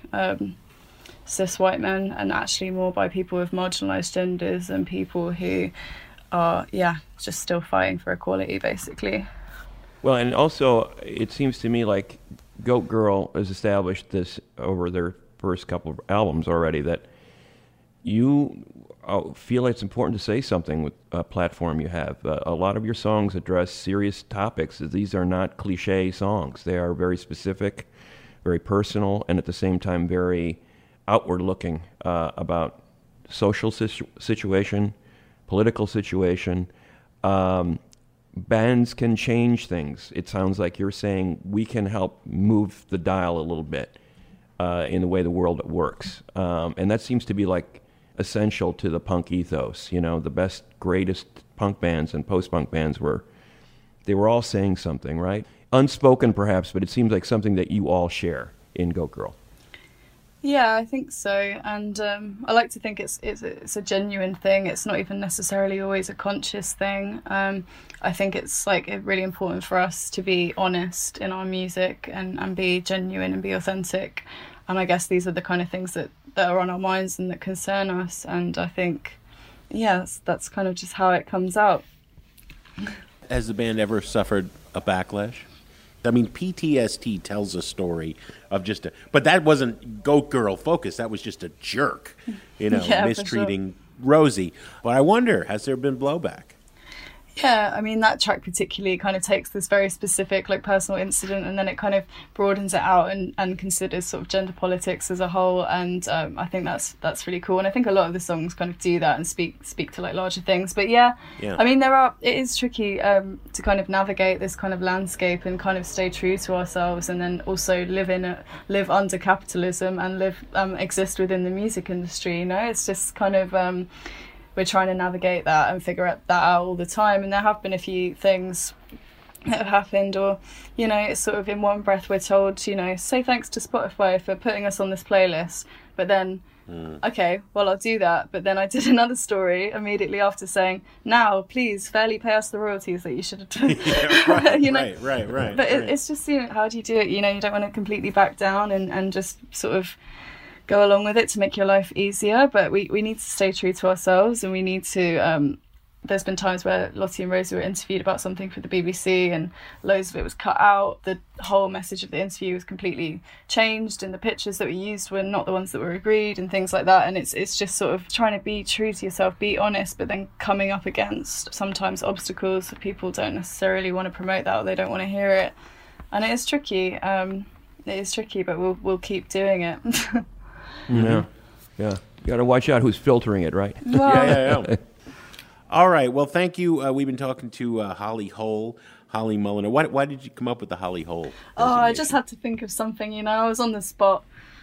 Speaker 9: cis white men, and actually more by people with marginalised genders and people who are just still fighting for equality, basically.
Speaker 3: Well, and also it seems to me like Goat Girl has established this over their first couple of albums already, that you feel it's important to say something with a platform you have. A lot of your songs address serious topics. These are not cliche songs. They are very specific, very personal, and at the same time very outward-looking about social situation, political situation. Bands can change things. It sounds like you're saying we can help move the dial a little bit in the way the world works. And that seems to be like essential to the punk ethos. The best, greatest punk bands and post-punk bands were all saying something, right? Unspoken perhaps, but it seems like something that you all share in Goat Girl.
Speaker 9: Yeah, I think so, and I like to think it's a genuine thing. It's not even necessarily always a conscious thing. I think it's like really important for us to be honest in our music and be genuine and be authentic. And I guess these are the kind of things that are on our minds and that concern us. And I think, that's kind of just how it comes out.
Speaker 5: Has the band ever suffered a backlash? I mean, PTSD tells a story of but that wasn't Goat Girl focused. That was just a jerk, mistreating Rosie. But I wonder, has there been blowback?
Speaker 9: Yeah, I mean, that track particularly kind of takes this very specific, like, personal incident, and then it kind of broadens it out and considers sort of gender politics as a whole. And I think that's really cool. And I think a lot of the songs kind of do that and speak to like larger things. But yeah. I mean, it is tricky to kind of navigate this kind of landscape and kind of stay true to ourselves, and then also live under capitalism and exist within the music industry. It's just kind of we're trying to navigate that and figure that out all the time. And there have been a few things that have happened, or it's sort of in one breath we're told, say thanks to Spotify for putting us on this playlist, but then okay, well, I'll do that, but then I did another story immediately after saying, now please fairly pay us the royalties that you should have done.
Speaker 5: Right.
Speaker 9: But it's just, how do you do it? You don't want to completely back down and just sort of go along with it to make your life easier, but we need to stay true to ourselves, and we need to there's been times where Lottie and Rosie were interviewed about something for the BBC and loads of it was cut out. The whole message of the interview was completely changed and the pictures that we used were not the ones that were agreed and things like that. And it's just sort of trying to be true to yourself, be honest, but then coming up against sometimes obstacles. People don't necessarily want to promote that or they don't want to hear it. And it is tricky. It is tricky, but we'll keep doing it.
Speaker 3: Yeah. You got to watch out who's filtering it, right?
Speaker 5: Yeah. All right. Well, thank you. We've been talking to Holly Mulliner. Why did you come up with the Holly Hole?
Speaker 9: Oh, I just had to think of something, I was on the spot.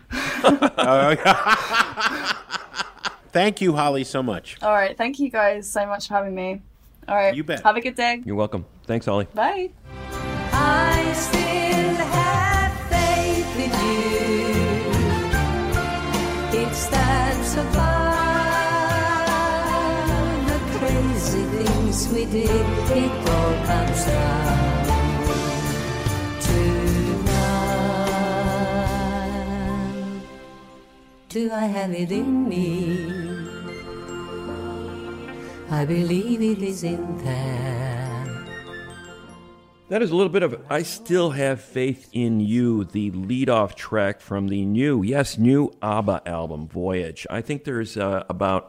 Speaker 5: Thank you, Holly, so much.
Speaker 9: All right. Thank you guys so much for having me. All right.
Speaker 5: You bet.
Speaker 9: Have a good day.
Speaker 3: You're welcome. Thanks, Holly.
Speaker 9: Bye.
Speaker 7: I still have faith in you. It stands above the crazy things we did. It all comes down to now. Do I have it in me? I believe it is in there.
Speaker 3: That is a little bit of I Still Have Faith in You, the lead-off track from the new ABBA album, Voyage. I think there's about,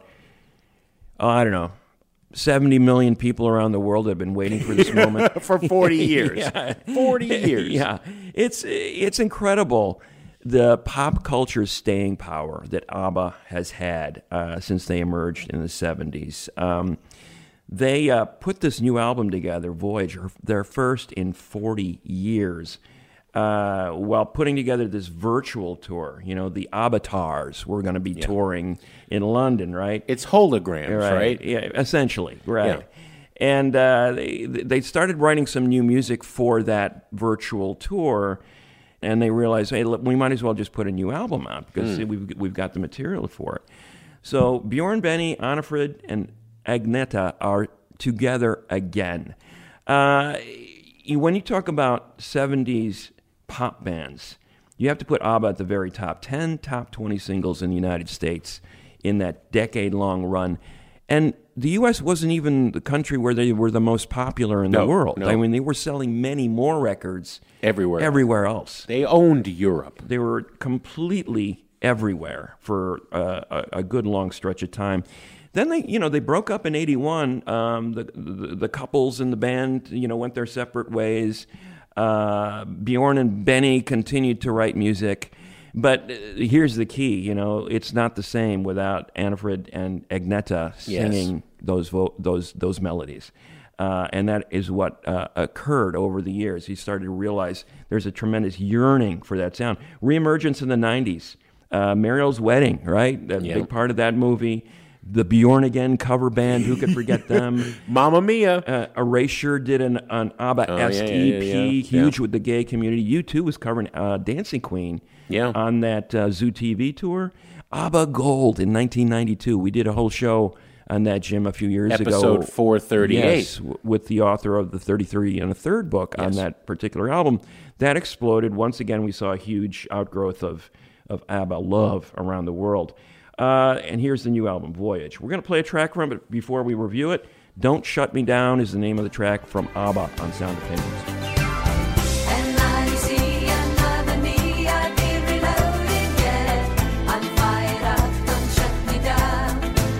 Speaker 3: 70 million people around the world that have been waiting for this moment.
Speaker 5: For 40 years. 40 years.
Speaker 3: Yeah. It's incredible, the pop culture staying power that ABBA has had since they emerged in the 70s. They put this new album together, Voyage, their first in 40 years, while putting together this virtual tour. The Avatars were going to be touring in London, right?
Speaker 5: It's holograms, right?
Speaker 3: Yeah, essentially, right.
Speaker 5: Yeah.
Speaker 3: And they started writing some new music for that virtual tour, and they realized, hey, look, we might as well just put a new album out because we've got the material for it. So Bjorn, Benny, Arnfrid, and Agneta are together again. When you talk about 70s pop bands, you have to put ABBA at the very top. 10 top 20 singles in the United States in that decade-long run. And the U.S. wasn't even the country where they were the most popular in the world.
Speaker 5: No.
Speaker 3: I mean, they were selling many more records
Speaker 5: everywhere
Speaker 3: else.
Speaker 5: They owned Europe.
Speaker 3: They were completely everywhere for a good long stretch of time. Then they broke up in '81. The couples in the band, went their separate ways. Bjorn and Benny continued to write music, but here's the key: it's not the same without Arnfrid and Agneta singing those melodies. And that is what occurred over the years. He started to realize there's a tremendous yearning for that sound. Reemergence in the '90s, Mariel's Wedding, right? A big part of that movie. The Bjorn Again cover band, who could forget them?
Speaker 5: Mamma Mia.
Speaker 3: Erasure did an ABBA-esque EP, huge with the gay community. U2 was covering Dancing Queen on that Zoo TV tour. ABBA Gold in 1992. We did a whole show on that, Jim, a few years ago.
Speaker 5: Episode 438.
Speaker 3: Yes, with the author of the 33 and a third book on that particular album. That exploded. Once again, we saw a huge outgrowth of ABBA love around the world. And here's the new album, Voyage. We're going to play a track from it before we review it. Don't Shut Me Down is the name of the track from ABBA on Sound Opinions.
Speaker 7: And I see another me, I've been reloaded yet. I'm fired up, don't shut me down.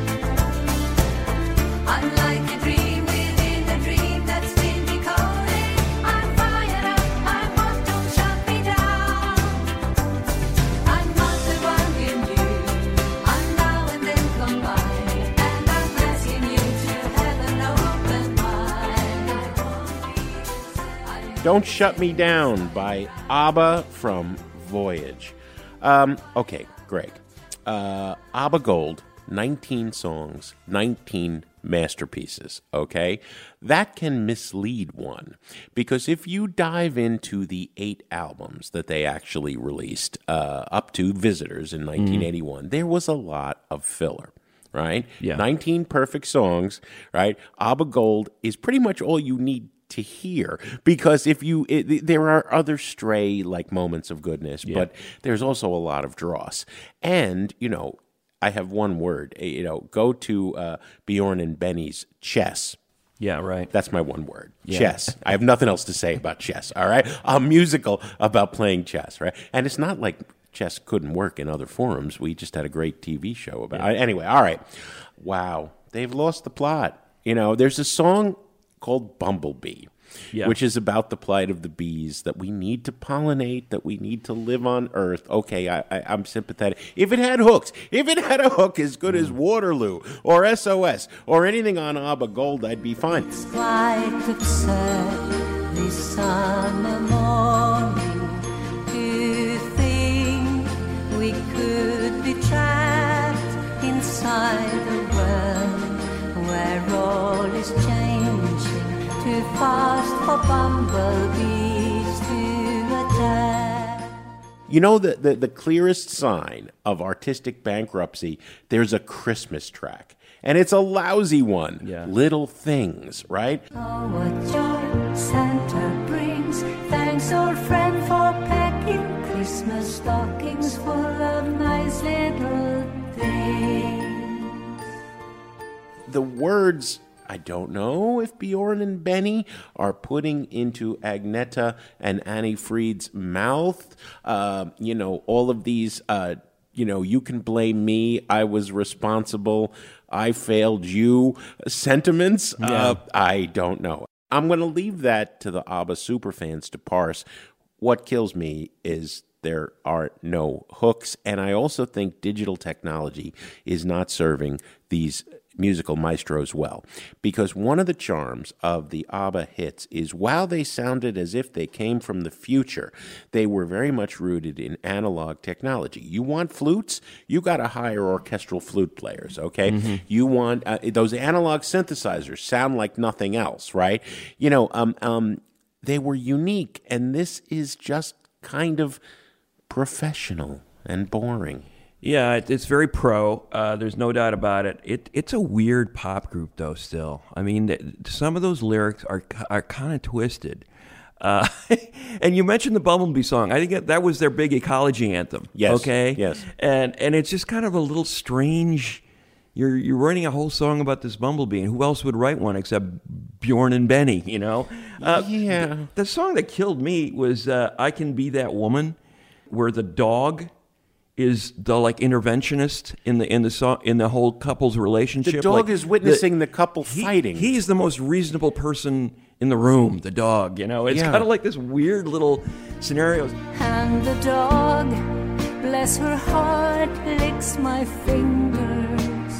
Speaker 7: I'm like a dream within a dream that's been decoded. I'm fired up, I want, don't shut me down. I'm not the one you knew, I'm now and then combined. And I'm asking you to have an open mind.
Speaker 5: Don't Shut Me Down by ABBA from Voyage. Okay, Greg. ABBA Gold, 19 songs, 19 masterpieces, okay? That can mislead one, because if you dive into the 8 albums that they actually released up to Visitors in 1981, there was a lot of filler. Right?
Speaker 3: Yeah.
Speaker 5: 19 perfect songs, right? ABBA Gold is pretty much all you need to hear, because there are other stray like moments of goodness, but there's also a lot of dross. And, I have one word. Go to Bjorn and Benny's Chess.
Speaker 3: Yeah, right.
Speaker 5: That's my one word.
Speaker 3: Yeah.
Speaker 5: Chess. I have nothing else to say about chess, all right? A musical about playing chess, right? And it's not like chess couldn't work in other forums. We just had a great TV show about it. Anyway, all right. Wow. They've lost the plot. There's a song called Bumblebee, which is about the plight of the bees, that we need to pollinate, that we need to live on Earth. Okay, I'm sympathetic. If it had hooks, if it had a hook as good as Waterloo or SOS or anything on ABBA Gold, I'd be fine.
Speaker 6: It's quite absurd this summer morning to think we could be trapped inside a world where all is changing too fast for bumblebees to attack.
Speaker 5: The clearest sign of artistic bankruptcy, there's a Christmas track. And it's a lousy one.
Speaker 3: Yeah.
Speaker 5: Little Things, right?
Speaker 6: Oh, what joy Santa brings. Thanks, old friend, for packing Christmas stockings full of nice little things.
Speaker 5: The words, I don't know if Bjorn and Benny are putting into Agneta and Annie Fried's mouth. All of these, you can blame me, I was responsible, I failed you sentiments. I don't know. I'm going to leave that to the ABBA superfans to parse. What kills me is there are no hooks, and I also think digital technology is not serving these musical maestros well, because one of the charms of the ABBA hits is while they sounded as if they came from the future, they were very much rooted in analog technology. You want flutes? You got to hire orchestral flute players, okay? Mm-hmm. You want those analog synthesizers sound like nothing else, right? They were unique, and this is just kind of professional and boring.
Speaker 3: Yeah, it's very pro. There's no doubt about it. It's a weird pop group, though, still. I mean, some of those lyrics are kind of twisted. And you mentioned the Bumblebee song. I think that was their big ecology anthem.
Speaker 5: Yes.
Speaker 3: Okay?
Speaker 5: Yes.
Speaker 3: And it's just kind of a little strange. You're writing a whole song about this bumblebee, and who else would write one except Bjorn and Benny,
Speaker 5: Yeah.
Speaker 3: The song that killed me was I Can Be That Woman, where the dog is the interventionist in the song, in the whole couple's relationship.
Speaker 5: The dog is witnessing the couple fighting.
Speaker 3: He's the most reasonable person in the room, the dog, It's kind of like this weird little scenario.
Speaker 6: And the dog, bless her heart, licks my fingers,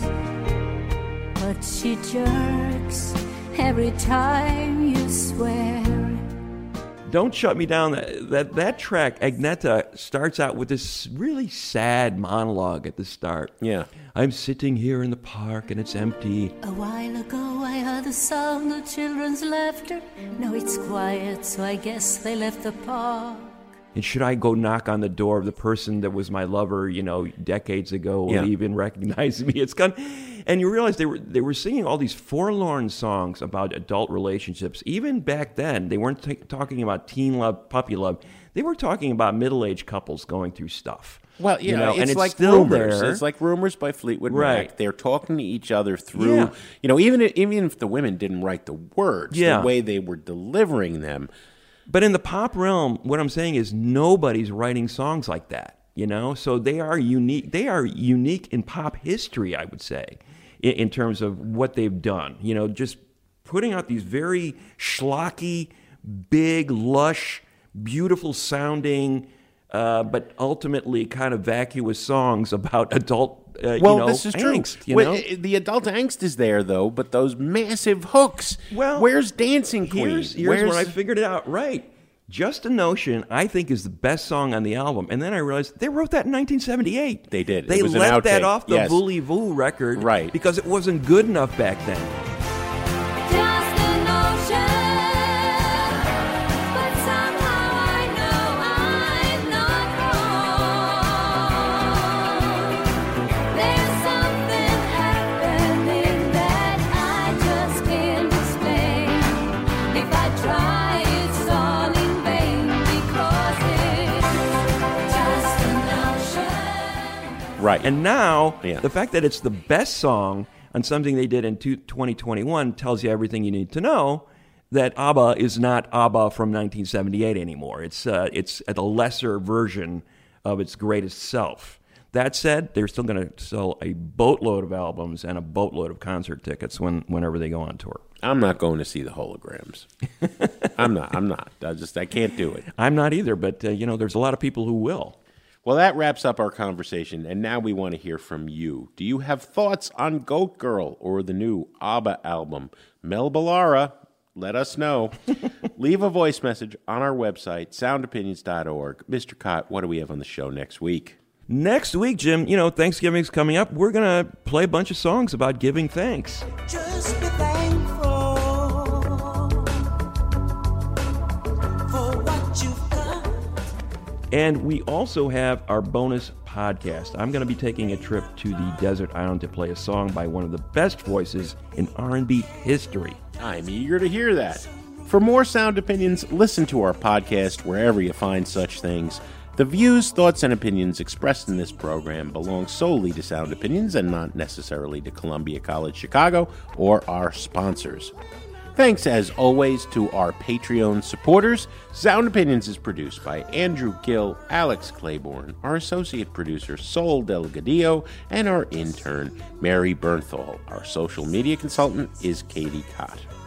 Speaker 6: but she jerks every time you swear.
Speaker 3: Don't Shut Me Down. That track, Agneta, starts out with this really sad monologue at the start.
Speaker 5: Yeah.
Speaker 3: I'm sitting here in the park and it's empty.
Speaker 6: A while ago I heard the sound of children's laughter. Now it's quiet, so I guess they left the park.
Speaker 3: And should I go knock on the door of the person that was my lover, decades ago, will he even recognize me? And you realize they were singing all these forlorn songs about adult relationships. Even back then, they weren't talking about teen love, puppy love. They were talking about middle-aged couples going through stuff.
Speaker 5: Well,
Speaker 3: and
Speaker 5: it's like
Speaker 3: still
Speaker 5: Rumors.
Speaker 3: there.
Speaker 5: It's like Rumors by Fleetwood
Speaker 3: Right.
Speaker 5: Mac. They're talking to each other through, even if the women didn't write the words, the way they were delivering them.
Speaker 3: But in the pop realm, what I'm saying is nobody's writing songs like that, So they are unique. They are unique in pop history, I would say, in terms of what they've done. Just putting out these very schlocky, big, lush, beautiful sounding, but ultimately kind of vacuous songs about adult
Speaker 5: this is true.
Speaker 3: Angst,
Speaker 5: The adult angst is there, though, but those massive hooks.
Speaker 3: Well,
Speaker 5: where's Dancing Queen?
Speaker 3: Here's when I figured it out. Right. Just a Notion, I think, is the best song on the album. And then I realized they wrote that in 1978.
Speaker 5: They did.
Speaker 3: They
Speaker 5: It was an
Speaker 3: left that
Speaker 5: outtake.
Speaker 3: off the
Speaker 5: Yes.
Speaker 3: Voulez-Vous record
Speaker 5: Right.
Speaker 3: because it wasn't good enough back then.
Speaker 6: Just a notion, but somehow I know I'm not wrong. There's something happening that I just can't explain. If I try, it's all in vain because it's just a notion.
Speaker 5: Right.
Speaker 3: And now,
Speaker 5: Yeah.
Speaker 3: the fact that it's the best song on something they did in 2021 tells you everything you need to know that ABBA is not ABBA from 1978 anymore. It's a lesser version of its greatest self. That said, they're still going to sell a boatload of albums and a boatload of concert tickets whenever they go on tour.
Speaker 5: I'm not going to see the holograms. I'm not. I can't do it.
Speaker 3: I'm not either, but there's a lot of people who will.
Speaker 5: Well, that wraps up our conversation, and now we want to hear from you. Do you have thoughts on Goat Girl or the new ABBA album? Mel Ballara, let us know. Leave a voice message on our website, soundopinions.org. Mr. Cott, what do we have on the show next week?
Speaker 3: Next week, Jim, Thanksgiving's coming up. We're going to play a bunch of songs about giving thanks.
Speaker 7: Just be thankful for what you've done.
Speaker 3: And we also have our bonus podcast. I'm going to be taking a trip to the desert island to play a song by one of the best voices in R&B history.
Speaker 5: I'm eager to hear that. For more Sound Opinions, listen to our podcast wherever you find such things. The views, thoughts, and opinions expressed in this program belong solely to Sound Opinions and not necessarily to Columbia College Chicago or our sponsors. Thanks, as always, to our Patreon supporters. Sound Opinions is produced by Andrew Gill, Alex Claiborne, our associate producer, Sol Delgadillo, and our intern, Mary Bernthal. Our social media consultant is Katie Cott.